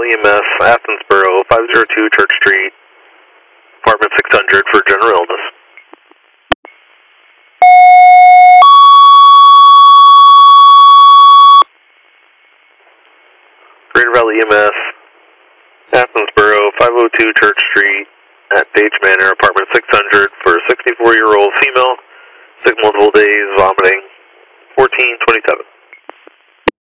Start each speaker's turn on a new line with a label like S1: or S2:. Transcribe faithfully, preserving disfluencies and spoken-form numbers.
S1: Valley E M S, Athensboro, five oh two Church Street, apartment six hundred for general illness. Greater Valley E M S, Athensboro, five oh two Church Street at Page Manor, apartment six hundred for a sixty-four year old female, sick multiple days, vomiting, fourteen twenty-seven.